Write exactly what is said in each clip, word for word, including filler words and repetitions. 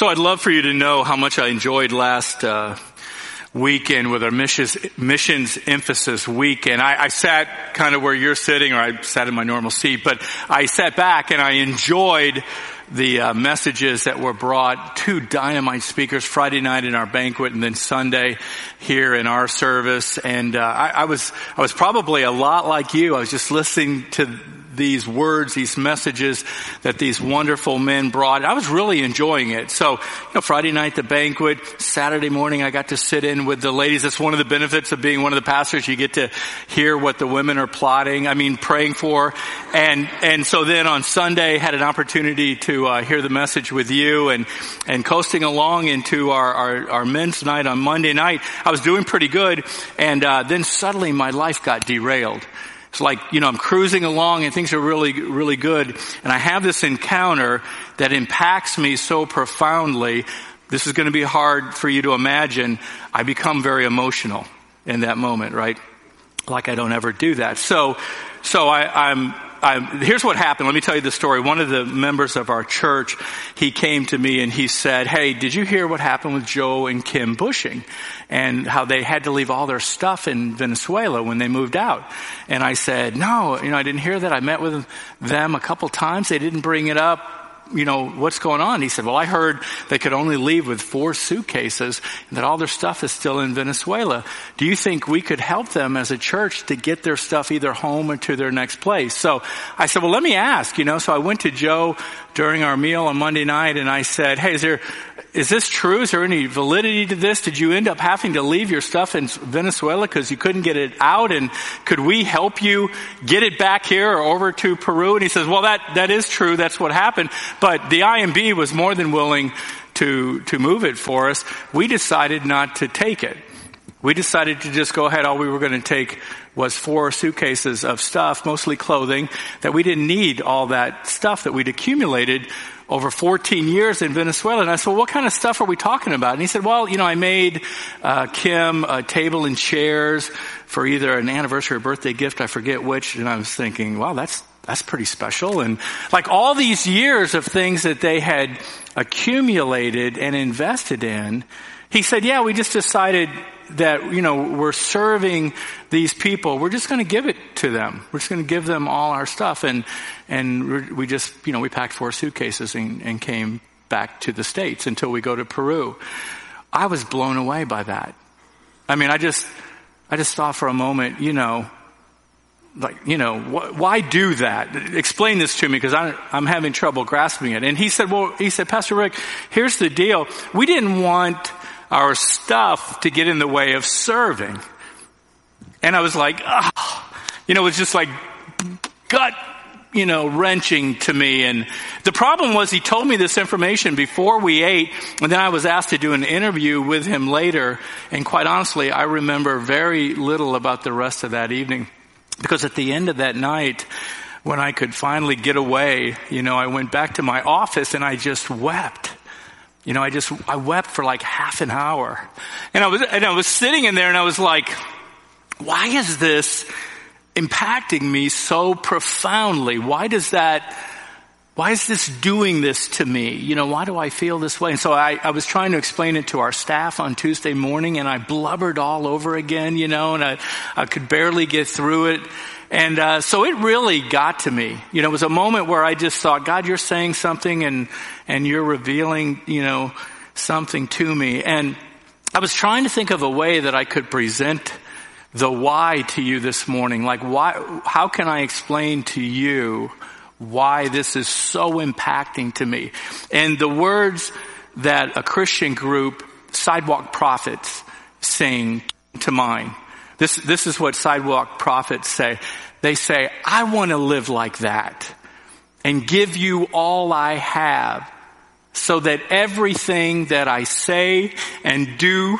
So I'd love for you to know how much I enjoyed last uh, weekend with our missions, missions emphasis week. And I, I sat kind of where you're sitting, or I sat in my normal seat, but I sat back and I enjoyed the uh, messages that were brought. Two dynamite speakers, Friday night in our banquet and then Sunday here in our service. And uh, I, I was I was probably a lot like you. I was just listening to these words, these messages that these wonderful men brought. I was really enjoying it. So, you know, Friday night, the banquet, Saturday morning, I got to sit in with the ladies. That's one of the benefits of being one of the pastors. You get to hear what the women are plotting, I mean, praying for. And, and so then on Sunday, had an opportunity to uh, hear the message with you and, and coasting along into our, our, our men's night on Monday night. I was doing pretty good. And, uh, then suddenly my life got derailed. It's like, you know, I'm cruising along and things are really, really good. And I have this encounter that impacts me so profoundly. This is going to be hard for you to imagine. I become very emotional in that moment, right? Like I don't ever do that. So, so I, I'm, I'm, here's what happened. Let me tell you the story. One of the members of our church, he came to me and he said, "Hey, did you hear what happened with Joe and Kim Bushing? And how they had to leave all their stuff in Venezuela when they moved out." And I said, "No, you know, I didn't hear that. I met with them a couple times. They didn't bring it up. You know, what's going on?" He said, "Well, I heard they could only leave with four suitcases and that all their stuff is still in Venezuela. Do you think we could help them as a church to get their stuff either home or to their next place?" So I said, "Well, let me ask, you know." So I went to Joe during our meal on Monday night and I said, "Hey, is there, is this true? Is there any validity to this? Did you end up having to leave your stuff in Venezuela because you couldn't get it out? And could we help you get it back here or over to Peru?" And he says, "Well, that, that is true. That's what happened. But the I M B was more than willing to, to move it for us. We decided not to take it. We decided to just go ahead. All we were going to take was four suitcases of stuff, mostly clothing, that we didn't need all that stuff that we'd accumulated over fourteen years in Venezuela." And I said, "Well, what kind of stuff are we talking about?" And he said, "Well, you know, I made uh, Kim a table and chairs for either an anniversary or birthday gift. I forget which." And I was thinking, wow, that's that's pretty special. And like all these years of things that they had accumulated and invested in, he said, "Yeah, we just decided that, you know, we're serving these people. We're just going to give it to them. We're just going to give them all our stuff." And, and we just, you know, we packed four suitcases and, and came back to the States until we go to Peru. I was blown away by that. I mean, I just, I just thought for a moment, you know, like, you know, wh- why do that? Explain this to me, because I'm, I'm having trouble grasping it. And he said, well, he said, "Pastor Rick, here's the deal. We didn't want our stuff to get in the way of serving." And I was like, oh, you know, it was just like gut, you know, wrenching to me. And the problem was he told me this information before we ate, and then I was asked to do an interview with him later. And quite honestly, I remember very little about the rest of that evening, because at the end of that night, when I could finally get away, you know, I went back to my office and I just wept. You know, I just, I wept for like half an hour. And I was, and I was sitting in there and I was like, why is this impacting me so profoundly? Why does that, why is this doing this to me? You know, why do I feel this way? And so I, I was trying to explain it to our staff on Tuesday morning, and I blubbered all over again, you know, and I, I could barely get through it. And uh, so it really got to me. You know, it was a moment where I just thought, God, you're saying something and and you're revealing, you know, something to me. And I was trying to think of a way that I could present the why to you this morning. Like, why? How can I explain to you why this is so impacting to me? And the words that a Christian group, Sidewalk Prophets, sing to mind. This, this is what Sidewalk Prophets say. They say, "I want to live like that and give you all I have, so that everything that I say and do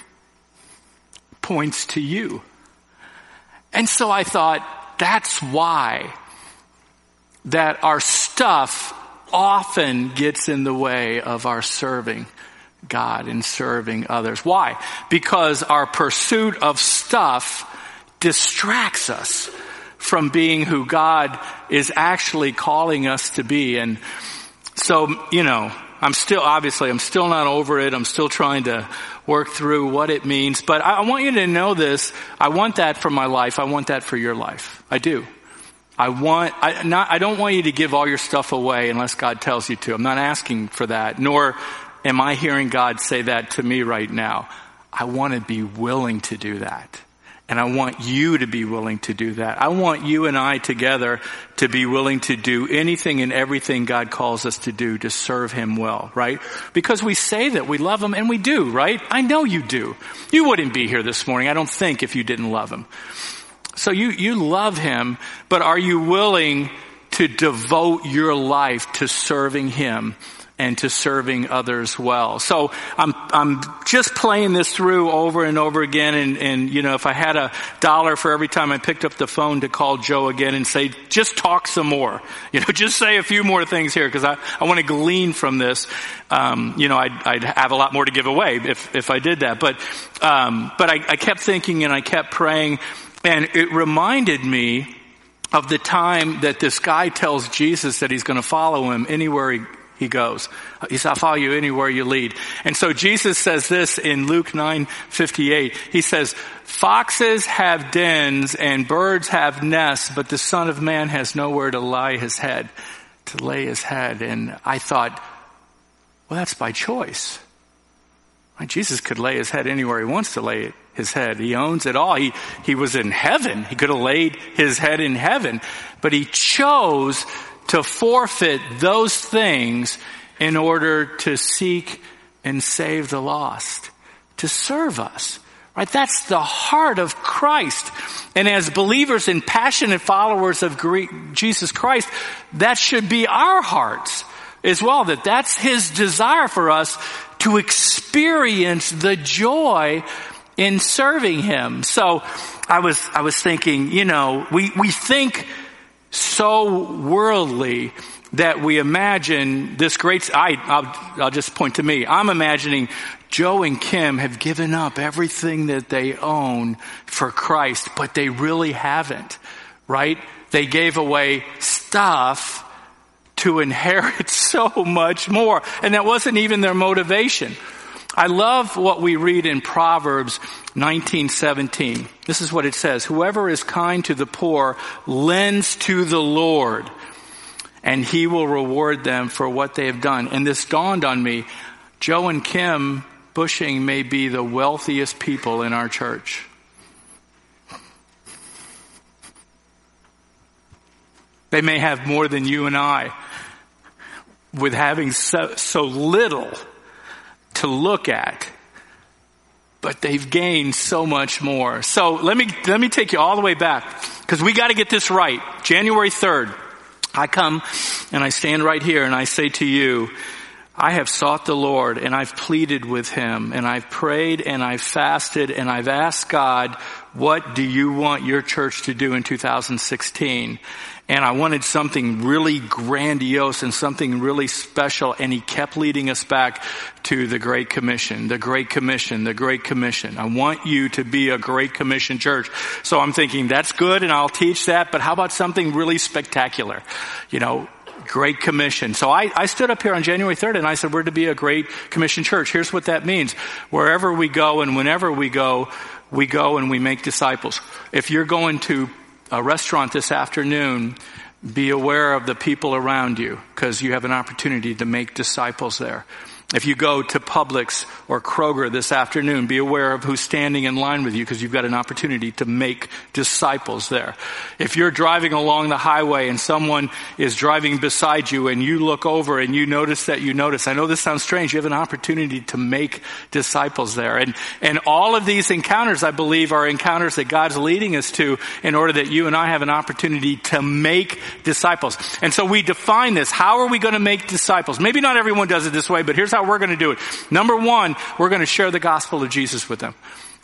points to you." And so I thought, that's why that our stuff often gets in the way of our serving God and serving others. Why? Because our pursuit of stuff distracts us from being who God is actually calling us to be. And so, you know, I'm still, obviously, I'm still not over it. I'm still trying to work through what it means. But I want you to know this. I want that for my life. I want that for your life. I do. I want, I not, I don't want you to give all your stuff away unless God tells you to. I'm not asking for that, nor am I hearing God say that to me right now. I want to be willing to do that. And I want you to be willing to do that. I want you and I together to be willing to do anything and everything God calls us to do to serve him well, right? Because we say that we love him, and we do, right? I know you do. You wouldn't be here this morning, I don't think, if you didn't love him. So you, you love him, but are you willing to devote your life to serving him and to serving others well? So I'm, I'm just playing this through over and over again. And, and, you know, if I had a dollar for every time I picked up the phone to call Joe again and say, just talk some more, you know, just say a few more things here, because I, I want to glean from this. Um, you know, I'd, I'd have a lot more to give away if, if I did that. But, um, but I, I kept thinking and I kept praying, and it reminded me of the time that this guy tells Jesus that he's going to follow him anywhere he He goes. He says, I'll follow you anywhere you lead. And so Jesus says this in Luke nine fifty-eight. He says, foxes have dens and birds have nests, but the Son of Man has nowhere to lie his head, to lay his head. And I thought, well, that's by choice. Right? Jesus could lay his head anywhere he wants to lay his head. He owns it all. He, he was in heaven. He could have laid his head in heaven, but he chose to forfeit those things in order to seek and save the lost, to serve us. Right? That's the heart of Christ. And as believers and passionate followers of Jesus Christ, that should be our hearts as well, that that's his desire for us to experience the joy in serving him. So I was, I was thinking, you know, we, we think so worldly that we imagine this great, I, I'll, I'll just point to me. I'm imagining Joe and Kim have given up everything that they own for Christ, but they really haven't, right? They gave away stuff to inherit so much more. And that wasn't even their motivation. I love what we read in Proverbs nineteen seventeen. This is what it says. Whoever is kind to the poor lends to the Lord, and he will reward them for what they have done. And this dawned on me. Joe and Kim Bushing may be the wealthiest people in our church. They may have more than you and I, with having so, so little to look at, but they've gained so much more. So let me, let me take you all the way back, because we got to get this right. January third, I come and I stand right here and I say to you, I have sought the Lord and I've pleaded with him and I've prayed and I've fasted and I've asked God, what do you want your church to do in two thousand sixteen? And I wanted something really grandiose and something really special. And he kept leading us back to the Great Commission, the Great Commission, the Great Commission. I want you to be a Great Commission church. So I'm thinking, that's good and I'll teach that, but how about something really spectacular? You know, Great Commission. So I, I stood up here on January third and I said, we're to be a Great Commission church. Here's what that means. Wherever we go and whenever we go, we go and we make disciples. If you're going to a restaurant this afternoon, be aware of the people around you, because you have an opportunity to make disciples there. If you go to Publix or Kroger this afternoon, be aware of who's standing in line with you, because you've got an opportunity to make disciples there. If you're driving along the highway and someone is driving beside you and you look over and you notice that you notice, I know this sounds strange, you have an opportunity to make disciples there. And, and all of these encounters, I believe, are encounters that God's leading us to in order that you and I have an opportunity to make disciples. And so we define this. How are we going to make disciples? Maybe not everyone does it this way, but here's how we're going to do it. Number one, we're going to share the gospel of Jesus with them.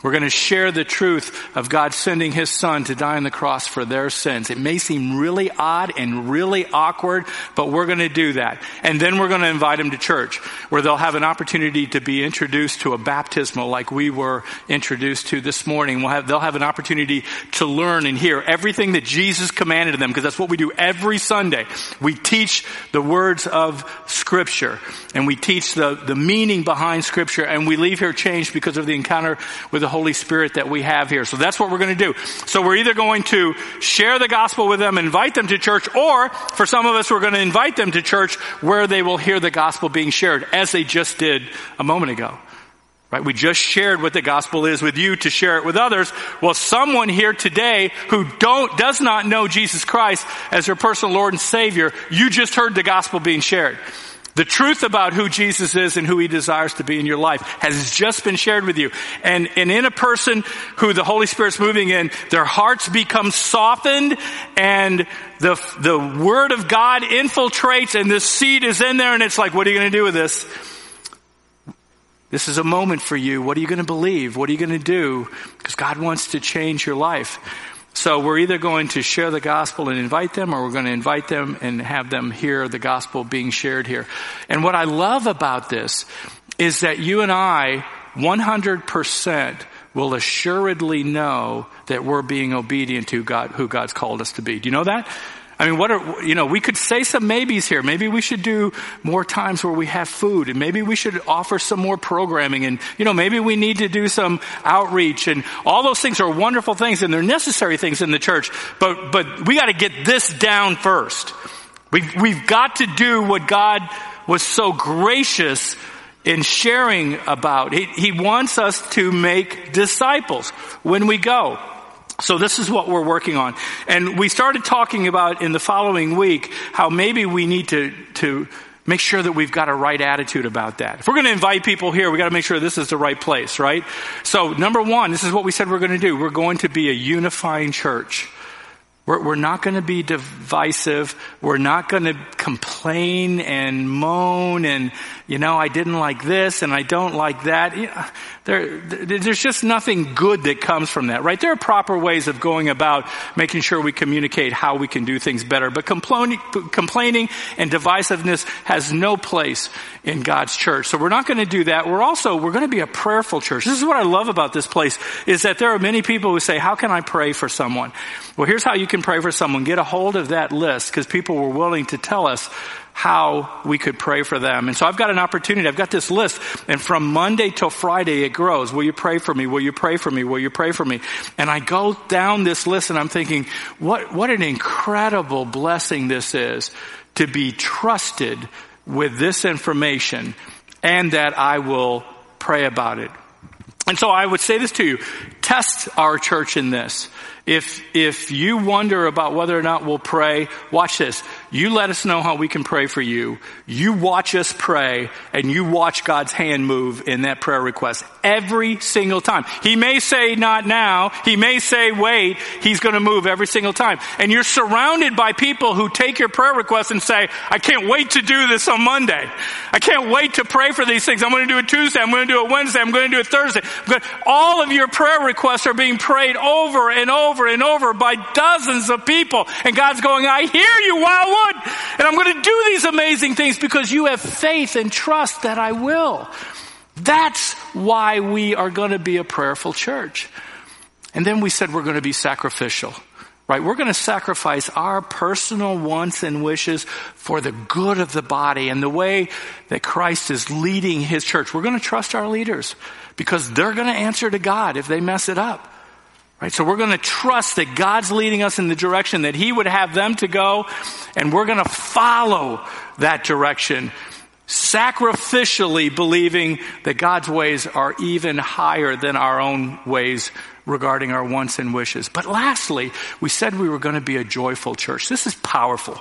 We're going to share the truth of God sending his son to die on the cross for their sins. It may seem really odd and really awkward, but we're going to do that. And then we're going to invite them to church, where they'll have an opportunity to be introduced to a baptismal like we were introduced to this morning. We'll have, they'll have an opportunity to learn and hear everything that Jesus commanded them, because that's what we do every Sunday. We teach the words of Scripture, and we teach the, the meaning behind Scripture, and we leave here changed because of the encounter with the Holy Spirit that we have here. So that's what we're going to do. So we're either going to share the gospel with them, invite them to church, or for some of us, we're going to invite them to church where they will hear the gospel being shared, as they just did a moment ago. Right? We just shared what the gospel is with you to share it with others. Well, someone here today who don't, does not know Jesus Christ as their personal Lord and Savior, you just heard the gospel being shared. The truth about who Jesus is and who he desires to be in your life has just been shared with you. And, and in a person who the Holy Spirit's moving in, their hearts become softened, and the, the Word of God infiltrates, and this seed is in there, and it's like, what are you going to do with this? This is a moment for you. What are you going to believe? What are you going to do? Because God wants to change your life. So we're either going to share the gospel and invite them, or we're going to invite them and have them hear the gospel being shared here. And what I love about this is that you and I, one hundred percent, will assuredly know that we're being obedient to God, who God's called us to be. Do you know that? I mean, what are, you know, we could say some maybes here. Maybe we should do more times where we have food, and maybe we should offer some more programming, and, you know, maybe we need to do some outreach, and all those things are wonderful things, and they're necessary things in the church, but, but we got to get this down first. We've, we've got to do what God was so gracious in sharing about. He, he wants us to make disciples when we go. So this is what we're working on. And we started talking about in the following week how maybe we need to, to make sure that we've got a right attitude about that. If we're going to invite people here, we got to make sure this is the right place, right? So number one, this is what we said we're going to do. We're going to be a unifying church. We're, we're not going to be divisive. We're not going to complain and moan and, you know, I didn't like this and I don't like that. You know, there, there's just nothing good that comes from that, right? There are proper ways of going about making sure we communicate how we can do things better. But complaining, complaining and divisiveness has no place in God's church. So we're not going to do that. We're also, we're going to be a prayerful church. This is what I love about this place, is that there are many people who say, how can I pray for someone? Well, here's how you can pray for someone. Get a hold of that list, because people were willing to tell us how we could pray for them. And so I've got an opportunity. I've got this list, and from Monday till Friday it grows. Will you pray for me? Will you pray for me? Will you pray for me? And I go down this list and I'm thinking, what, what an incredible blessing this is to be trusted with this information, and that I will pray about it. And so I would say this to you, test our church in this. If, if you wonder about whether or not we'll pray, watch this. You let us know how we can pray for you. You watch us pray, and you watch God's hand move in that prayer request every single time. He may say not now. He may say wait. He's going to move every single time. And you're surrounded by people who take your prayer request and say, I can't wait to do this on Monday. I can't wait to pray for these things. I'm going to do it Tuesday. I'm going to do it Wednesday. I'm going to do it Thursday. All of your prayer requests are being prayed over and over over and over by dozens of people. And God's going, I hear you, Wildwood. And I'm going to do these amazing things because you have faith and trust that I will. That's why we are going to be a prayerful church. And then we said we're going to be sacrificial. Right? We're going to sacrifice our personal wants and wishes for the good of the body and the way that Christ is leading his church. We're going to trust our leaders because they're going to answer to God if they mess it up. Right? So we're going to trust that God's leading us in the direction that he would have them to go, and we're going to follow that direction, sacrificially believing that God's ways are even higher than our own ways regarding our wants and wishes. But lastly, we said we were going to be a joyful church. This is powerful.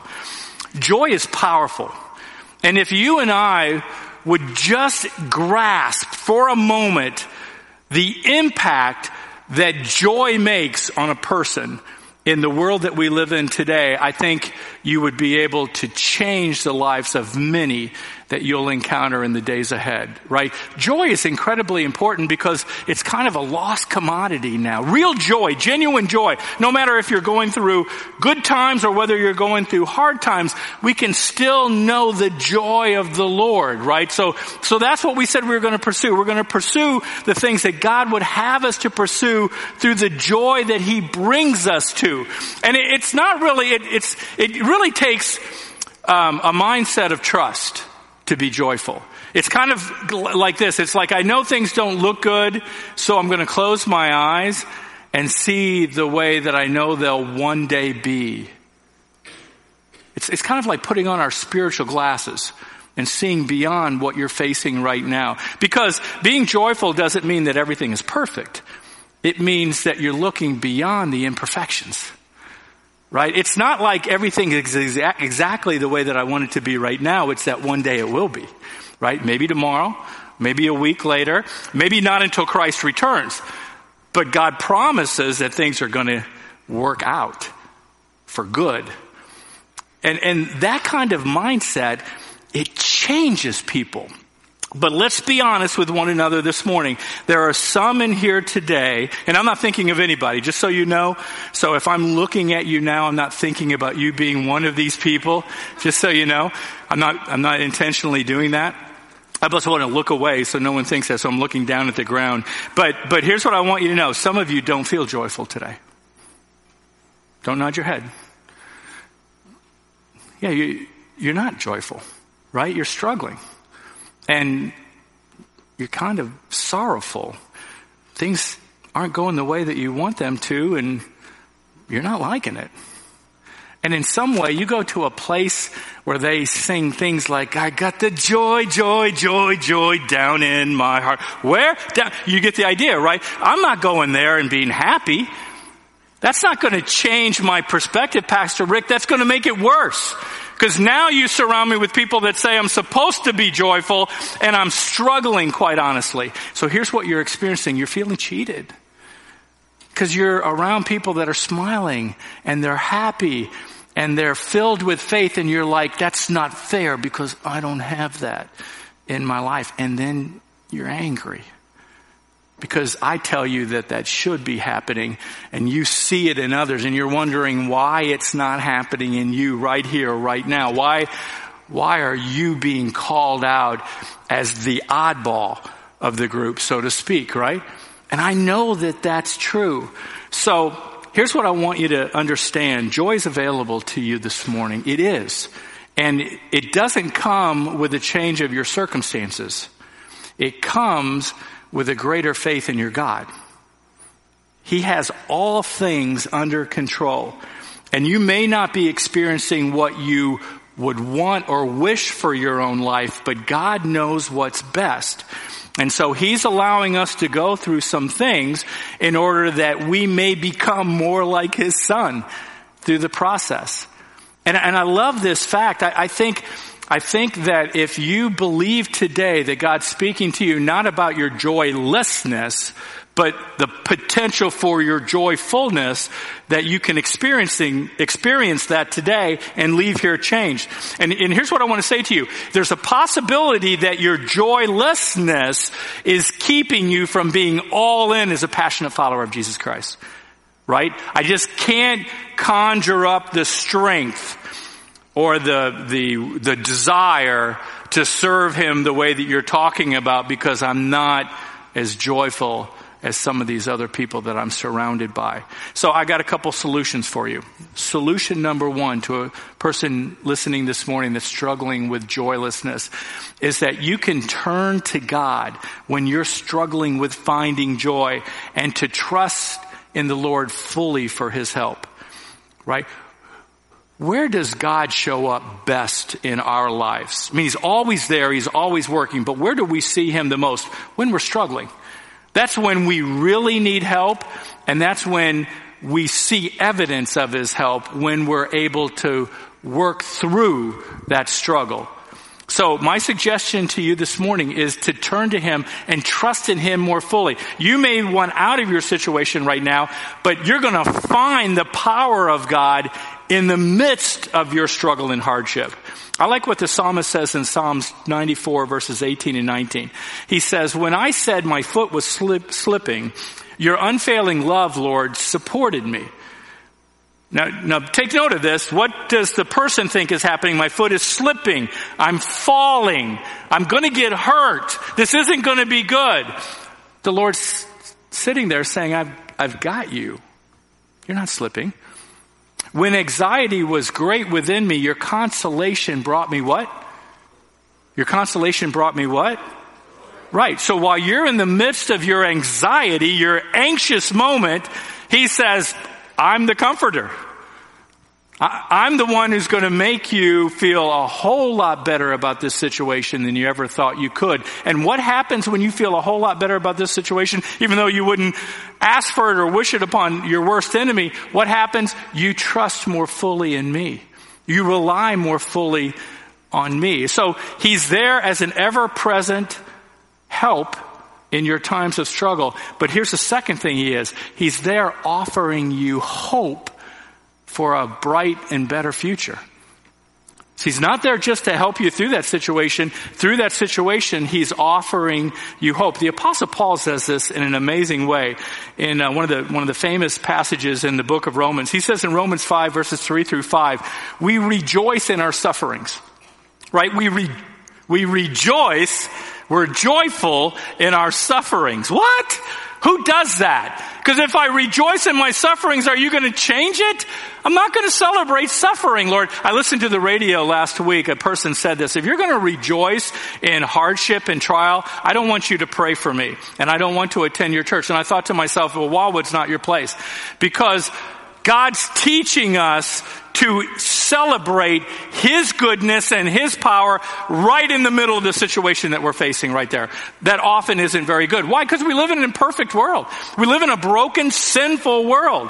Joy is powerful. And if you and I would just grasp for a moment the impact that joy makes on a person in the world that we live in today, I think you would be able to change the lives of many that you'll encounter in the days ahead, right? Joy is incredibly important because it's kind of a lost commodity now. Real joy, genuine joy, no matter if you're going through good times or whether you're going through hard times, we can still know the joy of the Lord, right? So, so that's what we said we were going to pursue. We're going to pursue the things that God would have us to pursue through the joy that He brings us to. And it, it's not really, it, it's, it really takes um, a mindset of trust to be joyful. It's kind of like this. It's like, I know things don't look good, so I'm going to close my eyes and see the way that I know they'll one day be. It's, it's kind of like putting on our spiritual glasses and seeing beyond what you're facing right now. Because being joyful doesn't mean that everything is perfect. It means that you're looking beyond the imperfections. Right? It's not like everything is exa- exactly the way that I want it to be right now. It's that one day it will be. Right? Maybe tomorrow, maybe a week later, maybe not until Christ returns. But God promises that things are going to work out for good. And, and that kind of mindset, it changes people. But let's be honest with one another this morning. There are some in here today, and I'm not thinking of anybody, just so you know. So if I'm looking at you now, I'm not thinking about you being one of these people, just so you know. I'm not, I'm not intentionally doing that. I just want to look away so no one thinks that, so I'm looking down at the ground. But, but here's what I want you to know. Some of you don't feel joyful today. Don't nod your head. Yeah, you, you're not joyful, right? You're struggling. And you're kind of sorrowful. Things aren't going the way that you want them to, and you're not liking it. And in some way, you go to a place where they sing things like, I got the joy, joy, joy, joy down in my heart. Where? Down. You get the idea, right? I'm not going there and being happy. That's not going to change my perspective, Pastor Rick. That's going to make it worse. Because now you surround me with people that say I'm supposed to be joyful, and I'm struggling, quite honestly. So here's what you're experiencing. You're feeling cheated. Because you're around people that are smiling, and they're happy, and they're filled with faith, and you're like, that's not fair because I don't have that in my life. And then you're angry. Because I tell you that that should be happening, and you see it in others, and you're wondering why it's not happening in you right here, right now. Why, why are you being called out as the oddball of the group, so to speak, right? And I know that that's true. So here's what I want you to understand. Joy is available to you this morning. It is. And it doesn't come with a change of your circumstances. It comes with a greater faith in your God. He has all things under control. And you may not be experiencing what you would want or wish for your own life, but God knows what's best. And so He's allowing us to go through some things in order that we may become more like His Son through the process. And, and I love this fact. I, I think I think that if you believe today that God's speaking to you not about your joylessness, but the potential for your joyfulness, that you can experiencing, experience that today and leave here changed. And, and here's what I want to say to you. There's a possibility that your joylessness is keeping you from being all in as a passionate follower of Jesus Christ. Right? I just can't conjure up the strength or the, the, the desire to serve Him the way that you're talking about because I'm not as joyful as some of these other people that I'm surrounded by. So I got a couple solutions for you. Solution number one to a person listening this morning that's struggling with joylessness is that you can turn to God when you're struggling with finding joy and to trust in the Lord fully for His help. Right? Where does God show up best in our lives? I mean, He's always there. He's always working. But where do we see Him the most? When we're struggling. That's when we really need help. And that's when we see evidence of His help, when we're able to work through that struggle. So my suggestion to you this morning is to turn to Him and trust in Him more fully. You may want out of your situation right now, but you're going to find the power of God in the midst of your struggle and hardship. I like what the psalmist says in Psalms ninety-four, verses eighteen and nineteen. He says, when I said my foot was slip, slipping, your unfailing love, Lord, supported me. Now, now, take note of this. What does the person think is happening? My foot is slipping. I'm falling. I'm going to get hurt. This isn't going to be good. The Lord's sitting there saying, I've, I've got you. You're not slipping. When anxiety was great within me, your consolation brought me what? Your consolation brought me what? Right. So while you're in the midst of your anxiety, your anxious moment, he says, I'm the comforter. I'm the one who's going to make you feel a whole lot better about this situation than you ever thought you could. And what happens when you feel a whole lot better about this situation, even though you wouldn't ask for it or wish it upon your worst enemy? What happens? You trust more fully in me. You rely more fully on me. So he's there as an ever-present help in your times of struggle. But here's the second thing he is. He's there offering you hope for a bright and better future. So he's not there just to help you through that situation. Through that situation, he's offering you hope. The Apostle Paul says this in an amazing way in uh, one of the one of the famous passages in the book of Romans. He says in Romans five, verses three through five, we rejoice in our sufferings. Right? We re- we rejoice, we're joyful in our sufferings. What? Who does that? Because if I rejoice in my sufferings, are you going to change it? I'm not going to celebrate suffering, Lord. I listened to the radio last week. A person said this. If you're going to rejoice in hardship and trial, I don't want you to pray for me. And I don't want to attend your church. And I thought to myself, well, Wildwood's not your place. Because God's teaching us to celebrate His goodness and His power right in the middle of the situation that we're facing right there. That often isn't very good. Why? Because we live in an imperfect world. We live in a broken, sinful world.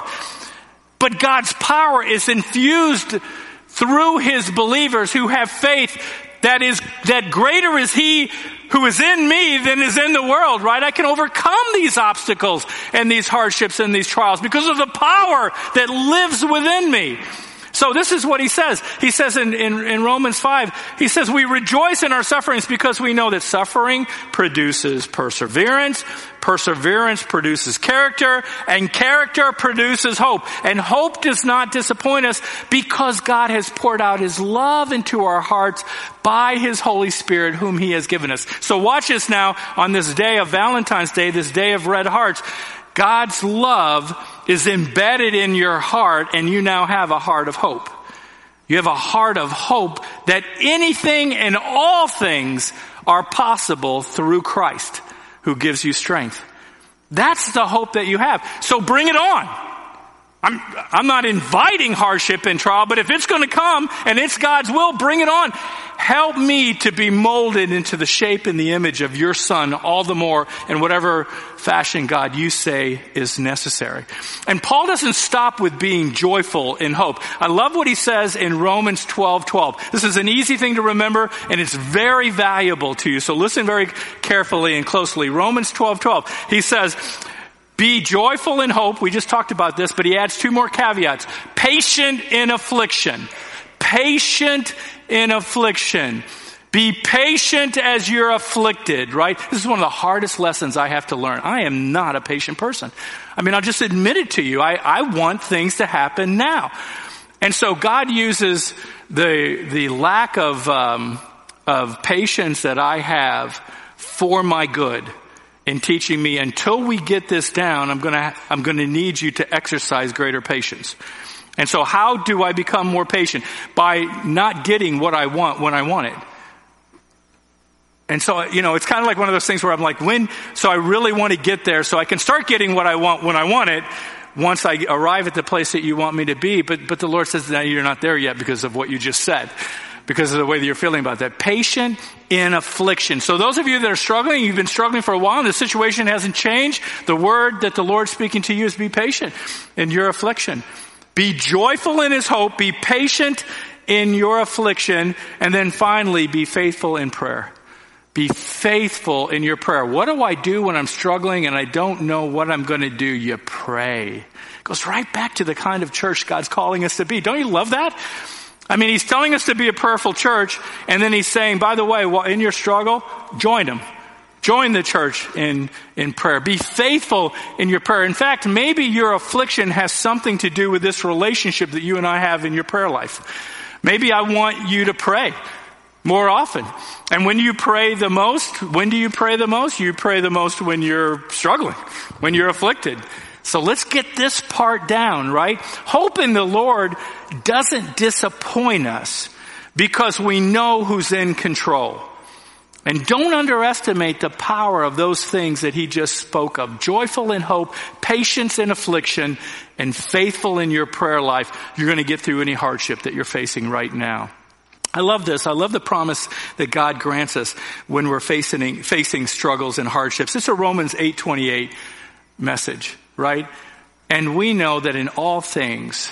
But God's power is infused through His believers who have faith that is, that greater is He who is in me than is in the world, right? I can overcome these obstacles and these hardships and these trials because of the power that lives within me. So this is what he says. He says in, in, in Romans five, he says, we rejoice in our sufferings because we know that suffering produces perseverance. Perseverance produces character, and character produces hope. And hope does not disappoint us because God has poured out His love into our hearts by His Holy Spirit whom He has given us. So watch this now on this day of Valentine's Day, this day of red hearts. God's love is embedded in your heart, and you now have a heart of hope. You have a heart of hope that anything and all things are possible through Christ who gives you strength. That's the hope that you have. So bring it on. I'm, I'm not inviting hardship and trial, but if it's going to come and it's God's will, bring it on. Help me to be molded into the shape and the image of your Son all the more in whatever fashion, God, you say is necessary. And Paul doesn't stop with being joyful in hope. I love what he says in Romans twelve twelve. This is an easy thing to remember, and it's very valuable to you. So listen very carefully and closely. Romans twelve twelve. He says, be joyful in hope. We just talked about this, but he adds two more caveats. Patient in affliction. Patient in affliction. Be patient as you're afflicted, right? This is one of the hardest lessons I have to learn. I am not a patient person. I mean, I'll just admit it to you. I, I want things to happen now. And so God uses the, the lack of, um, of patience that I have for my good in teaching me, until we get this down, I'm gonna, I'm gonna need you to exercise greater patience. And so how do I become more patient? By not getting what I want when I want it. And so, you know, it's kind of like one of those things where I'm like, when, so I really want to get there so I can start getting what I want when I want it, once I arrive at the place that you want me to be. But, but the Lord says, no, you're not there yet because of what you just said. Because of the way that you're feeling about that. Patient in affliction. So those of you that are struggling, you've been struggling for a while and the situation hasn't changed, the word that the Lord's speaking to you is be patient in your affliction. Be joyful in His hope. Be patient in your affliction. And then finally, be faithful in prayer. Be faithful in your prayer. What do I do when I'm struggling and I don't know what I'm going to do? You pray. It goes right back to the kind of church God's calling us to be. Don't you love that? I mean, he's telling us to be a prayerful church, and then he's saying, by the way, while in your struggle, join him. Join the church in, in prayer. Be faithful in your prayer. In fact, maybe your affliction has something to do with this relationship that you and I have in your prayer life. Maybe I want you to pray more often. And when you pray the most, when do you pray the most? You pray the most when you're struggling, when you're afflicted. So let's get this part down, right? Hope in the Lord doesn't disappoint us because we know who's in control. And don't underestimate the power of those things that he just spoke of. Joyful in hope, patience in affliction, and faithful in your prayer life. You're going to get through any hardship that you're facing right now. I love this. I love the promise that God grants us when we're facing, facing struggles and hardships. It's a Romans eight twenty-eight message, right? And we know that in all things,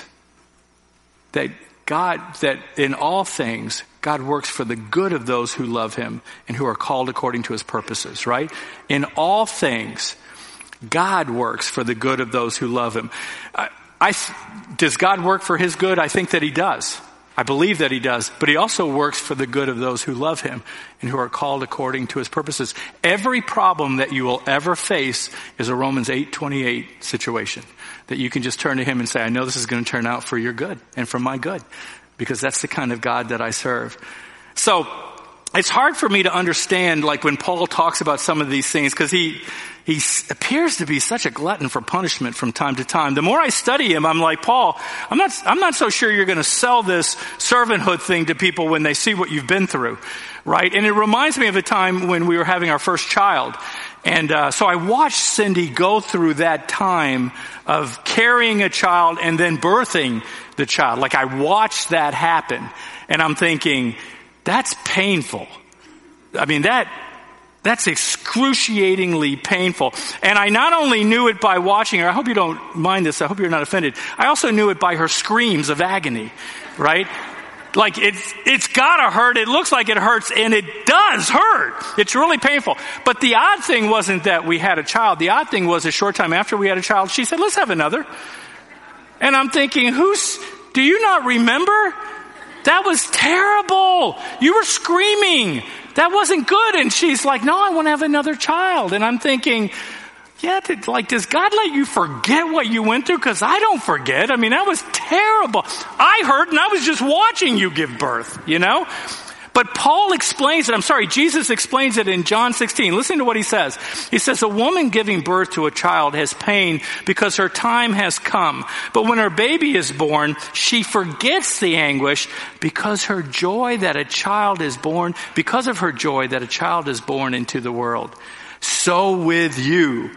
that God, that in all things, God works for the good of those who love him and who are called according to his purposes, right? In all things, God works for the good of those who love him. I, I, does God work for his good? I think that he does. I believe that he does, but he also works for the good of those who love him and who are called according to his purposes. Every problem that you will ever face is a Romans eight twenty-eight situation that you can just turn to him and say, I know this is going to turn out for your good and for my good, because that's the kind of God that I serve. So it's hard for me to understand, like when Paul talks about some of these things, because he he appears to be such a glutton for punishment from time to time. The more I study him, I'm like, Paul, I'm not I'm not so sure you're going to sell this servanthood thing to people when they see what you've been through, right? And it reminds me of a time when we were having our first child. And uh, so I watched Cindy go through that time of carrying a child and then birthing the child. Like I watched that happen, and I'm thinking, that's painful. I mean, that that's excruciatingly painful. And I not only knew it by watching her, I hope you don't mind this, I hope you're not offended, I also knew it by her screams of agony, right? Like it's, it's gotta hurt, it looks like it hurts, and it does hurt. It's really painful. But the odd thing wasn't that we had a child. The odd thing was a short time after we had a child, she said, let's have another. And I'm thinking, who's, do you not remember? That was terrible. You were screaming. That wasn't good. And she's like, no, I want to have another child. And I'm thinking, yeah, like, does God let you forget what you went through? Because I don't forget. I mean, that was terrible. I hurt and I was just watching you give birth, you know? But Paul explains it. I'm sorry, Jesus explains it in John sixteen. Listen to what he says. He says, a woman giving birth to a child has pain because her time has come. But when her baby is born, she forgets the anguish because her joy that a child is born, because of her joy that a child is born into the world. So with you.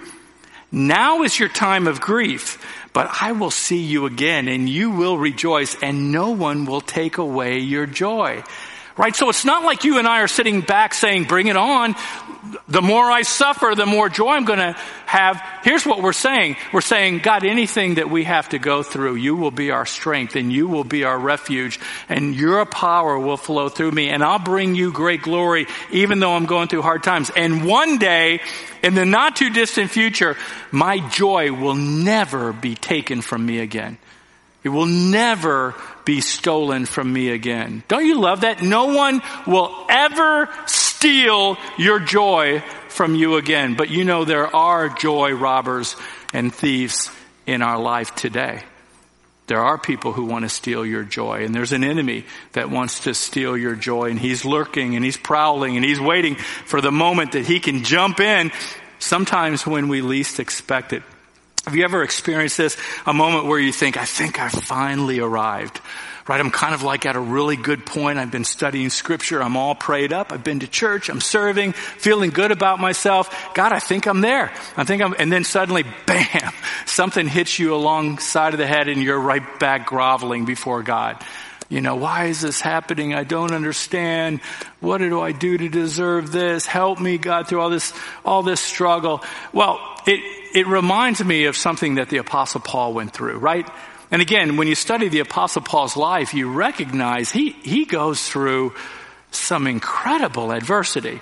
Now is your time of grief, but I will see you again and you will rejoice and no one will take away your joy. Right? So it's not like you and I are sitting back saying, bring it on. The more I suffer, the more joy I'm going to have. Here's what we're saying. We're saying, God, anything that we have to go through, you will be our strength and you will be our refuge and your power will flow through me and I'll bring you great glory even though I'm going through hard times. And one day, in the not too distant future, my joy will never be taken from me again. It will never be stolen from me again. Don't you love that? No one will ever steal your joy from you again. But you know there are joy robbers and thieves in our life today. There are people who want to steal your joy, and there's an enemy that wants to steal your joy, and he's lurking and he's prowling and he's waiting for the moment that he can jump in, sometimes when we least expect it. Have you ever experienced this? A moment where you think, I think I finally arrived. Right? I'm kind of like at a really good point. I've been studying scripture. I'm all prayed up. I've been to church. I'm serving, feeling good about myself. God, I think I'm there. I think I'm, and then suddenly, bam, something hits you alongside of the head and you're right back groveling before God. You know, why is this happening? I don't understand. What do I do to deserve this? Help me, God, through all this, all this struggle. Well, it, it reminds me of something that the Apostle Paul went through, right? And again, when you study the Apostle Paul's life, you recognize he, he goes through some incredible adversity.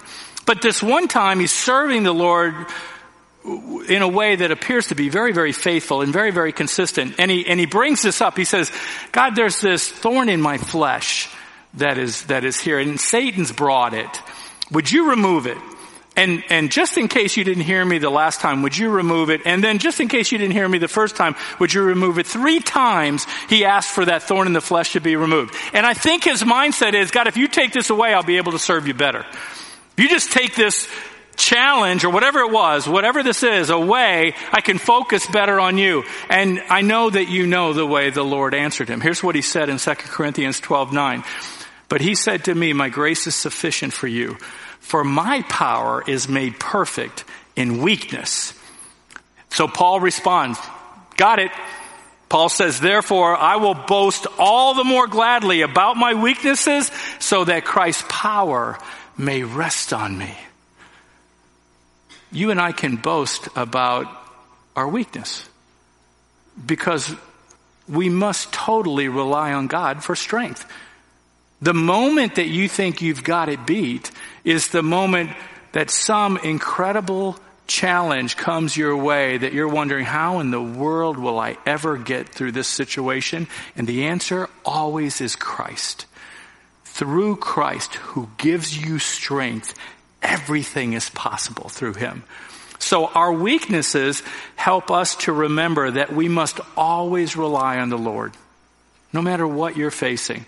But this one time he's serving the Lord in a way that appears to be very, very faithful and very, very consistent. And he, and he brings this up. He says, God, there's this thorn in my flesh that is, that is here, and Satan's brought it. Would you remove it? And, and just in case you didn't hear me the last time, would you remove it? And then just in case you didn't hear me the first time, would you remove it? Three times he asked for that thorn in the flesh to be removed. And I think his mindset is, God, if you take this away, I'll be able to serve you better. If you just take this challenge or whatever it was, whatever this is, away, I can focus better on you. And I know that you know the way the Lord answered him. Here's what he said in Second Corinthians twelve nine. But he said to me, my grace is sufficient for you, for my power is made perfect in weakness. So Paul responds, got it. Paul says, therefore, I will boast all the more gladly about my weaknesses so that Christ's power may rest on me. You and I can boast about our weakness because we must totally rely on God for strength. The moment that you think you've got it beat is the moment that some incredible challenge comes your way that you're wondering, how in the world will I ever get through this situation? And the answer always is Christ. Through Christ, who gives you strength, everything is possible through him. So our weaknesses help us to remember that we must always rely on the Lord, no matter what you're facing.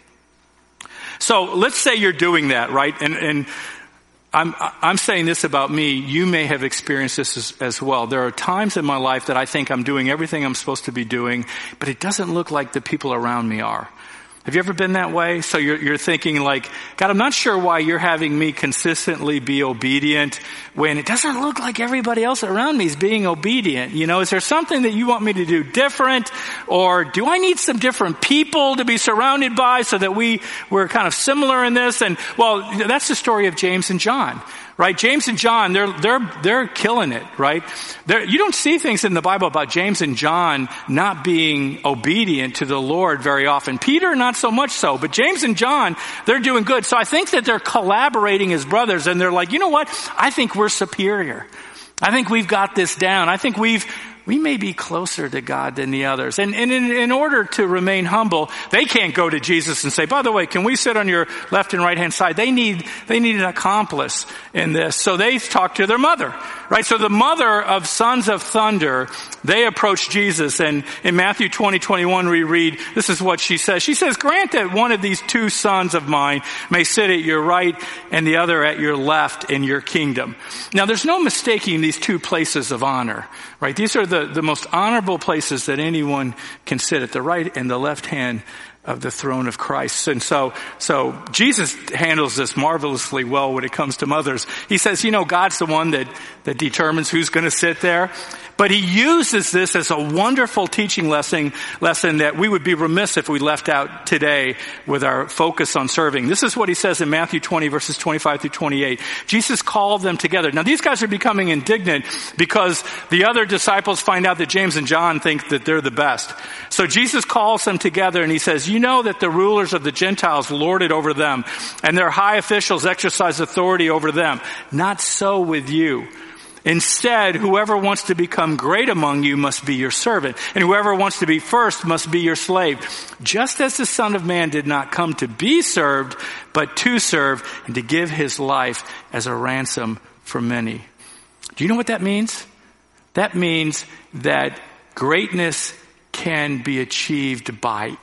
So let's say you're doing that, right? And, and I'm, I'm saying this about me. You may have experienced this as, as well. There are times in my life that I think I'm doing everything I'm supposed to be doing, but it doesn't look like the people around me are. Have you ever been that way? So you're, you're thinking like, God, I'm not sure why you're having me consistently be obedient when it doesn't look like everybody else around me is being obedient. You know, is there something that you want me to do different? Or do I need some different people to be surrounded by so that we, we're kind of similar in this? And well, that's the story of James and John. Right? James and John, they're, they're, they're killing it, right? They're, you don't see things in the Bible about James and John not being obedient to the Lord very often. Peter, not so much so, but James and John, they're doing good. So I think that they're collaborating as brothers and they're like, you know what? I think we're superior. I think we've got this down. I think we've, we may be closer to God than the others. And, and in, in order to remain humble, they can't go to Jesus and say, by the way, can we sit on your left and right hand side? They need, they need an accomplice in this. So they talk to their mother, right? So the mother of Sons of Thunder, they approach Jesus. And in Matthew twenty, twenty-one, we read, this is what she says. She says, grant that one of these two sons of mine may sit at your right and the other at your left in your kingdom. Now there's no mistaking these two places of honor, right? These are the The, the most honorable places that anyone can sit, at the right and the left hand of the throne of Christ. And so, so Jesus handles this marvelously well when it comes to mothers. He says, you know, God's the one that, that determines who's going to sit there. But he uses this as a wonderful teaching lesson, lesson that we would be remiss if we left out today with our focus on serving. This is what he says in Matthew twenty, verses twenty-five through twenty-eight. Jesus called them together. Now these guys are becoming indignant because the other disciples find out that James and John think that they're the best. So Jesus calls them together and he says, you know that the rulers of the Gentiles lord it over them, and their high officials exercise authority over them. Not so with you. Instead, whoever wants to become great among you must be your servant, and whoever wants to be first must be your slave. Just as the Son of Man did not come to be served, but to serve and to give his life as a ransom for many. Do you know what that means? That means that greatness can be achieved by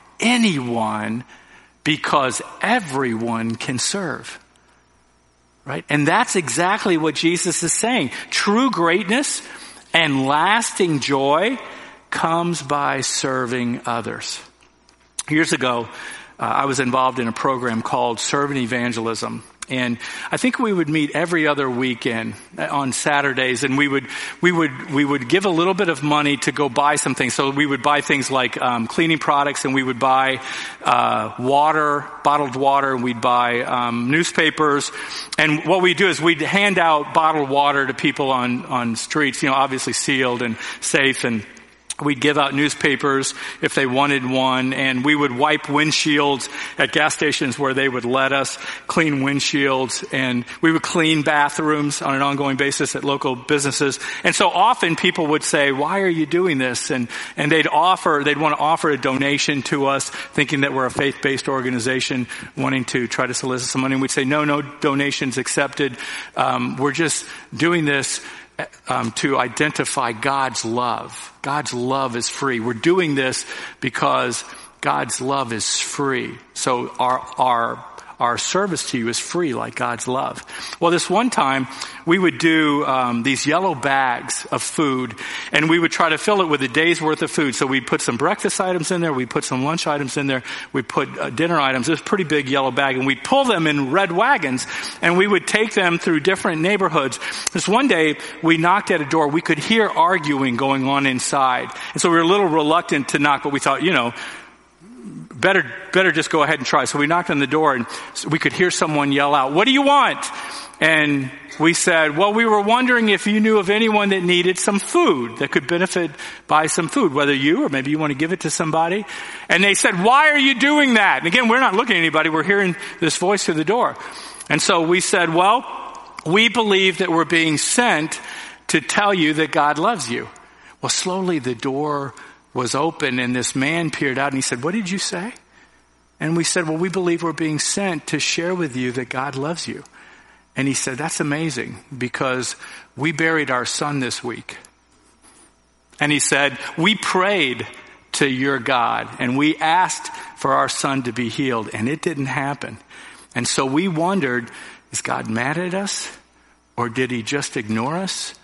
anyone because everyone can serve. Right? And that's exactly what Jesus is saying. True greatness and lasting joy comes by serving others. Years ago, uh, I was involved in a program called Servant Evangelism. And I think we would meet every other weekend on Saturdays, and we would we would we would give a little bit of money to go buy some things. So we would buy things like um, cleaning products, and we would buy uh, water, bottled water, and we'd buy um, newspapers. And what we do is we'd hand out bottled water to people on on streets, you know, obviously sealed and safe and. We'd give out newspapers if they wanted one, and we would wipe windshields at gas stations where they would let us clean windshields, and we would clean bathrooms on an ongoing basis at local businesses. And so often people would say, why are you doing this? And, and they'd offer, they'd want to offer a donation to us, thinking that we're a faith-based organization wanting to try to solicit some money. And we'd say, no, no donations accepted. Um, we're just doing this Um, to identify God's love. God's love is free. We're doing this because God's love is free. So our our our service to you is free, like God's love. Well, this one time we would do um, these yellow bags of food, and we would try to fill it with a day's worth of food. So we'd put some breakfast items in there, we'd put some lunch items in there, we'd put uh, dinner items. It was a pretty big yellow bag, and we'd pull them in red wagons, and we would take them through different neighborhoods. This one day we knocked at a door. We could hear arguing going on inside, and so we were a little reluctant to knock, but we thought, you know, Better, better just go ahead and try. So we knocked on the door, and we could hear someone yell out, "What do you want?" And we said, well, we were wondering if you knew of anyone that needed some food, that could benefit by some food, whether you or maybe you want to give it to somebody. And they said, why are you doing that? And again, we're not looking at anybody. We're hearing this voice through the door. And so we said, well, we believe that we're being sent to tell you that God loves you. Well, slowly the door was open, and this man peered out, and he said, what did you say? And we said, well, we believe we're being sent to share with you that God loves you. And he said, that's amazing, because we buried our son this week. And he said, we prayed to your God, and we asked for our son to be healed, and it didn't happen. And so we wondered, is God mad at us, or did he just ignore us?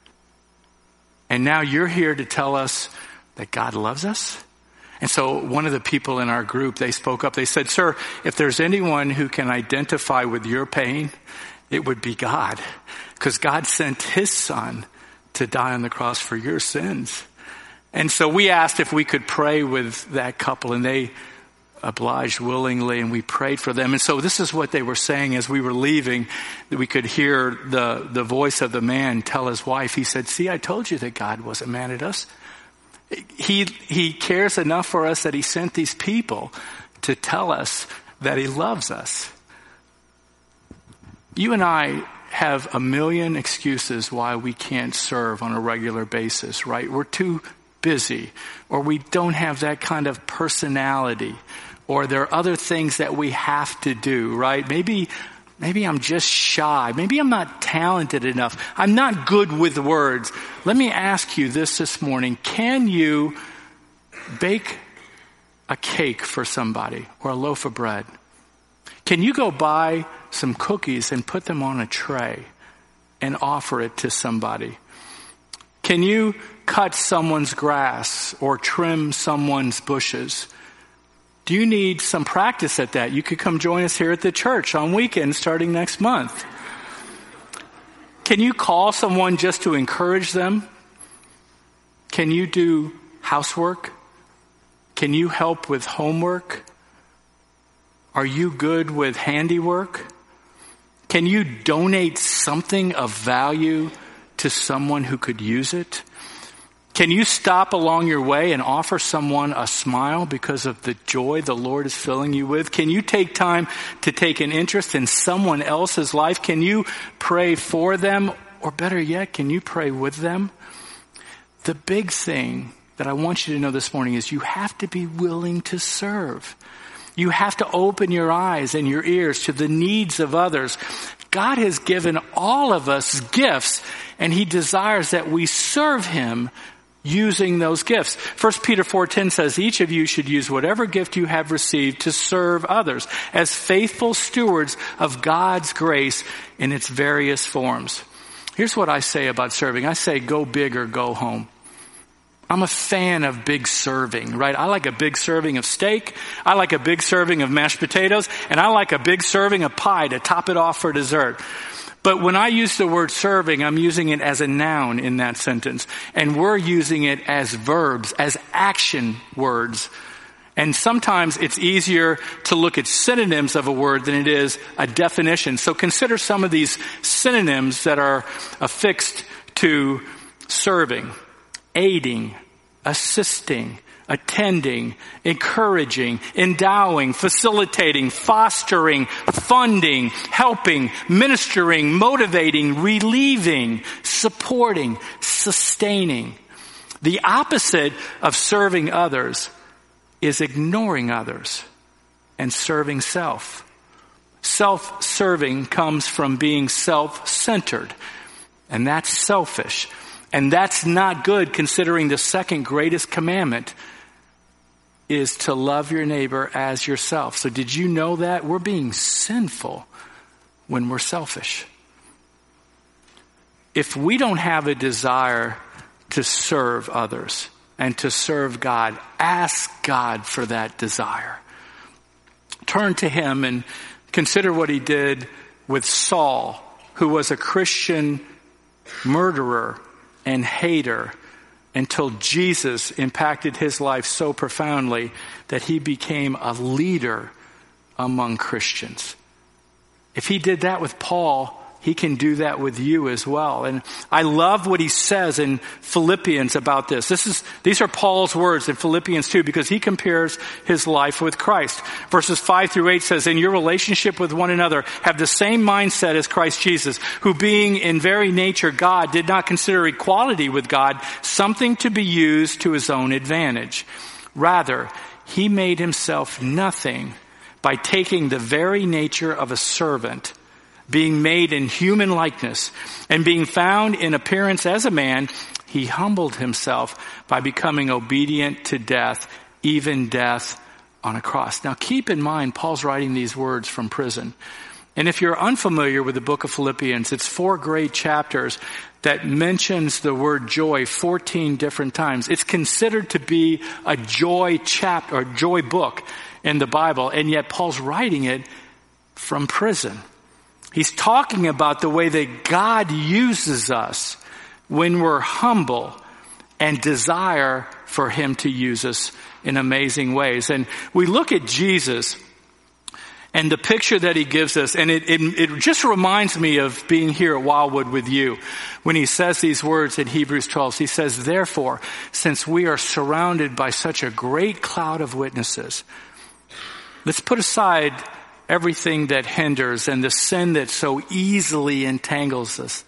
And now you're here to tell us that God loves us? And so one of the people in our group, they spoke up. They said, sir, if there's anyone who can identify with your pain, it would be God. Because God sent his son to die on the cross for your sins. And so we asked if we could pray with that couple, and they obliged willingly, and we prayed for them. And so this is what they were saying as we were leaving, that we could hear the, the voice of the man tell his wife. He said, see, I told you that God wasn't mad at us. He, he cares enough for us that he sent these people to tell us that he loves us. You and I have a million excuses why we can't serve on a regular basis, right? We're too busy, or we don't have that kind of personality, or there are other things that we have to do, right? Maybe Maybe I'm just shy. Maybe I'm not talented enough. I'm not good with words. Let me ask you this this morning. Can you bake a cake for somebody, or a loaf of bread? Can you go buy some cookies and put them on a tray and offer it to somebody? Can you cut someone's grass or trim someone's bushes? Do you need some practice at that? You could come join us here at the church on weekends starting next month. Can you call someone just to encourage them? Can you do housework? Can you help with homework? Are you good with handiwork? Can you donate something of value to someone who could use it? Can you stop along your way and offer someone a smile because of the joy the Lord is filling you with? Can you take time to take an interest in someone else's life? Can you pray for them? Or better yet, can you pray with them? The big thing that I want you to know this morning is you have to be willing to serve. You have to open your eyes and your ears to the needs of others. God has given all of us gifts, and he desires that we serve him using those gifts. First Peter four ten says, each of you should use whatever gift you have received to serve others as faithful stewards of God's grace in its various forms. Here's what I say about serving. I say, go big or go home. I'm a fan of big serving, right? I like a big serving of steak. I like a big serving of mashed potatoes. And I like a big serving of pie to top it off for dessert. But when I use the word serving, I'm using it as a noun in that sentence. And we're using it as verbs, as action words. And sometimes it's easier to look at synonyms of a word than it is a definition. So consider some of these synonyms that are affixed to serving: aiding, assisting, attending, encouraging, endowing, facilitating, fostering, funding, helping, ministering, motivating, relieving, supporting, sustaining. The opposite of serving others is ignoring others and serving self. Self-serving comes from being self-centered, and that's selfish. And that's not good, considering the second greatest commandment is to love your neighbor as yourself. So did you know that? We're being sinful when we're selfish. If we don't have a desire to serve others and to serve God, ask God for that desire. Turn to him and consider what he did with Saul, who was a Christian murderer and hater, until Jesus impacted his life so profoundly that he became a leader among Christians. If he did that with Paul, he can do that with you as well. And I love what he says in Philippians about this. This is, these are Paul's words in Philippians two, because he compares his life with Christ. Verses five through eight says, in your relationship with one another, have the same mindset as Christ Jesus, who being in very nature God, did not consider equality with God something to be used to his own advantage. Rather, he made himself nothing by taking the very nature of a servant, being made in human likeness, and being found in appearance as a man, he humbled himself by becoming obedient to death, even death on a cross. Now keep in mind, Paul's writing these words from prison. And if you're unfamiliar with the book of Philippians, it's four great chapters that mentions the word joy fourteen different times. It's considered to be a joy chapter, or joy book in the Bible, and yet Paul's writing it from prison. He's talking about the way that God uses us when we're humble and desire for him to use us in amazing ways. And we look at Jesus and the picture that he gives us, and it, it, it just reminds me of being here at Wildwood with you when he says these words in Hebrews twelve. He says, therefore, since we are surrounded by such a great cloud of witnesses, let's put aside everything that hinders and the sin that so easily entangles us.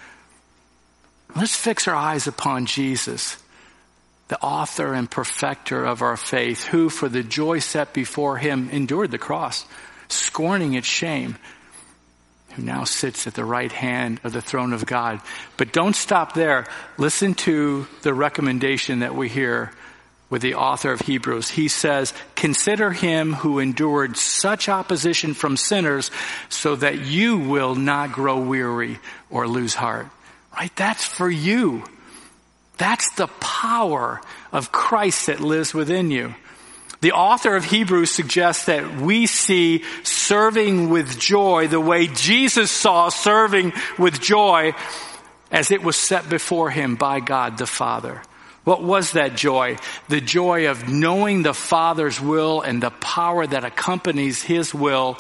Let's fix our eyes upon Jesus, the author and perfecter of our faith, who for the joy set before him endured the cross, scorning its shame, who now sits at the right hand of the throne of God. But don't stop there. Listen to the recommendation that we hear with the author of Hebrews. He says, consider him who endured such opposition from sinners so that you will not grow weary or lose heart. Right? That's for you. That's the power of Christ that lives within you. The author of Hebrews suggests that we see serving with joy the way Jesus saw serving with joy as it was set before him by God the Father. What was that joy? The joy of knowing the Father's will and the power that accompanies his will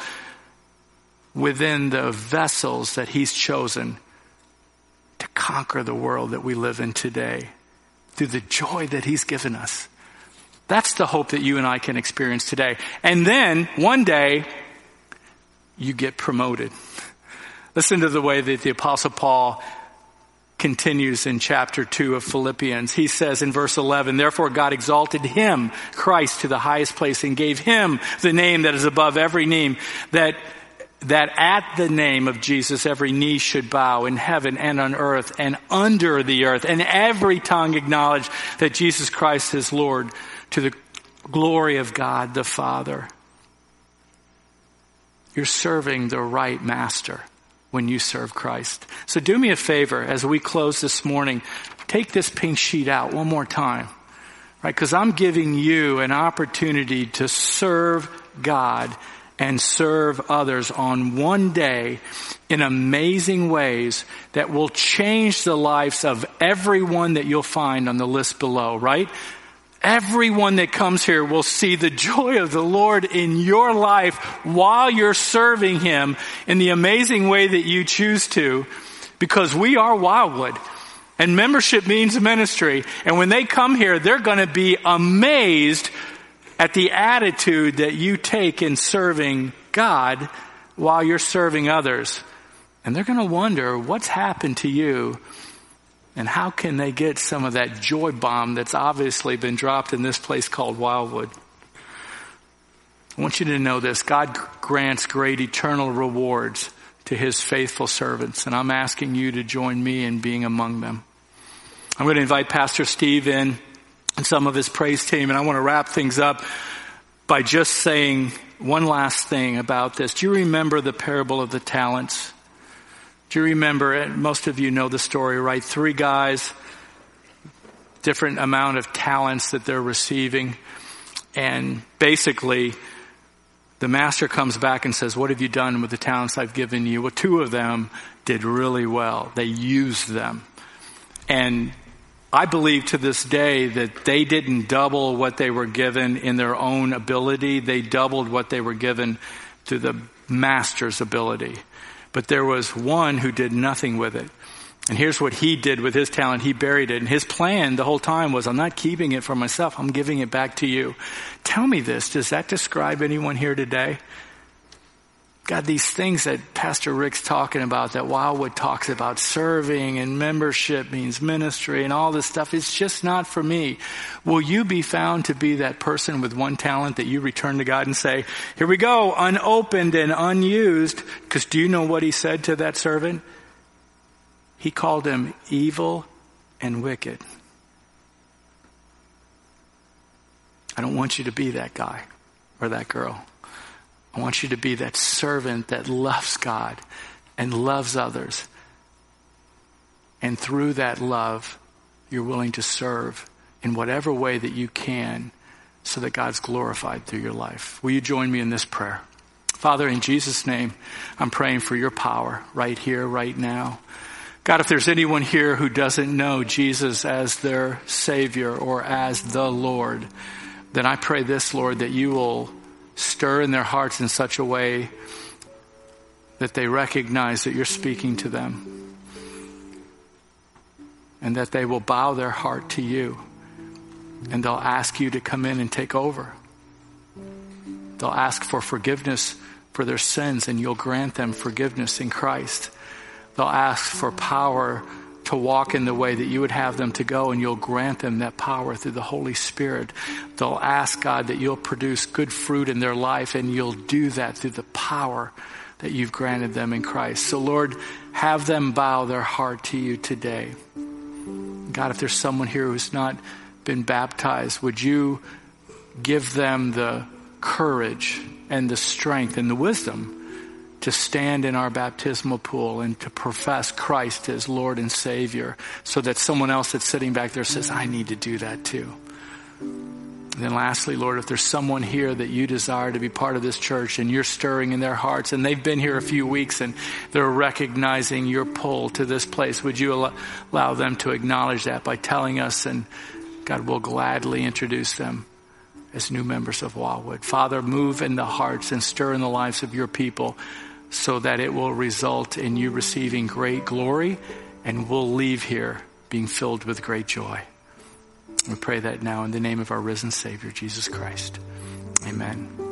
within the vessels that he's chosen to conquer the world that we live in today through the joy that he's given us. That's the hope that you and I can experience today. And then one day you get promoted. Listen to the way that the Apostle Paul continues in chapter two of Philippians. He says in verse eleven, therefore God exalted him, Christ, to the highest place and gave him the name that is above every name, that that at the name of Jesus every knee should bow in heaven and on earth and under the earth, and every tongue acknowledge that Jesus Christ is Lord, to the glory of God the Father. You're serving the right master when you serve Christ. So do me a favor as we close this morning, take this pink sheet out one more time, right? Because I'm giving you an opportunity to serve God and serve others on one day in amazing ways that will change the lives of everyone that you'll find on the list below, right? Everyone that comes here will see the joy of the Lord in your life while you're serving him in the amazing way that you choose to, because we are Wildwood. And membership means ministry. And when they come here, they're going to be amazed at the attitude that you take in serving God while you're serving others. And they're going to wonder what's happened to you and how can they get some of that joy bomb that's obviously been dropped in this place called Wildwood. I want you to know this. God grants great eternal rewards to his faithful servants. And I'm asking you to join me in being among them. I'm going to invite Pastor Steve in and some of his praise team. And I want to wrap things up by just saying one last thing about this. Do you remember the parable of the talents? Do you remember it? Most of you know the story, right? Three guys, different amount of talents that they're receiving. And basically, the master comes back and says, what have you done with the talents I've given you? Well, two of them did really well. They used them. And I believe to this day that they didn't double what they were given in their own ability. They doubled what they were given through the master's ability. But there was one who did nothing with it. And here's what he did with his talent. He buried it. And his plan the whole time was, I'm not keeping it for myself. I'm giving it back to you. Tell me this. Does that describe anyone here today? God, these things that Pastor Rick's talking about, that Wildwood talks about, serving and membership means ministry and all this stuff, it's just not for me. Will you be found to be that person with one talent that you return to God and say, here we go, unopened and unused? Because do you know what he said to that servant? He called him evil and wicked. I don't want you to be that guy or that girl. I want you to be that servant that loves God and loves others. And through that love, you're willing to serve in whatever way that you can so that God's glorified through your life. Will you join me in this prayer? Father, in Jesus' name, I'm praying for your power right here, right now. God, if there's anyone here who doesn't know Jesus as their Savior or as the Lord, then I pray this, Lord, that you will stir in their hearts in such a way that they recognize that you're speaking to them and that they will bow their heart to you and they'll ask you to come in and take over. They'll ask for forgiveness for their sins and you'll grant them forgiveness in Christ. They'll ask for power to walk in the way that you would have them to go, and you'll grant them that power through the Holy Spirit. They'll ask, God, that you'll produce good fruit in their life, and you'll do that through the power that you've granted them in Christ. So, Lord, have them bow their heart to you today. God, if there's someone here who's not been baptized, would you give them the courage and the strength and the wisdom to stand in our baptismal pool and to profess Christ as Lord and Savior so that someone else that's sitting back there says, I need to do that too. And then lastly, Lord, if there's someone here that you desire to be part of this church and you're stirring in their hearts and they've been here a few weeks and they're recognizing your pull to this place, would you allow them to acknowledge that by telling us, and God will gladly introduce them as new members of Wildwood. Father, move in the hearts and stir in the lives of your people so that it will result in you receiving great glory, and we'll leave here being filled with great joy. We pray that now in the name of our risen Savior, Jesus Christ. Amen.